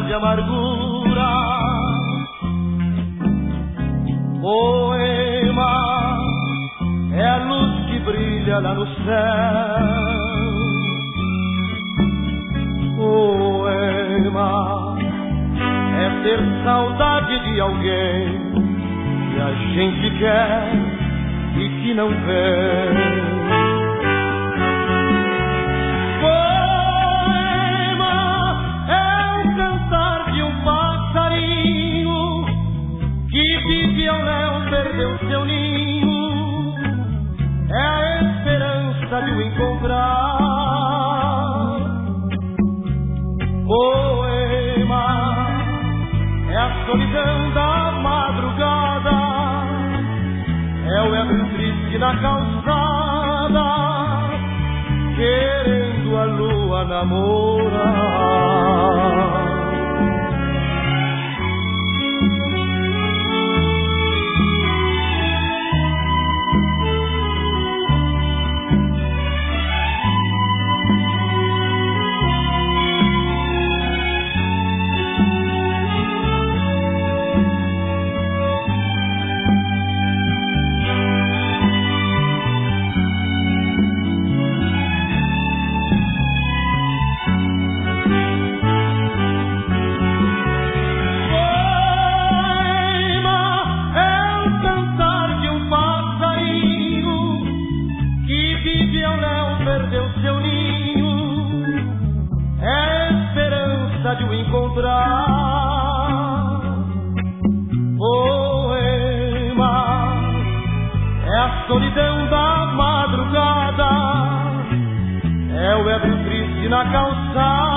de amargura. Poema é a luz que brilha lá no céu. Poema é ter saudade de alguém que a gente quer e que não vê. Vive ao léu, perdeu seu ninho, é a esperança de o encontrar. Poema é a solidão da madrugada, é o ébrio triste na calçada, querendo a lua namorar. De o encontrar. Poema é a solidão da madrugada, é o ébrio triste na calçada,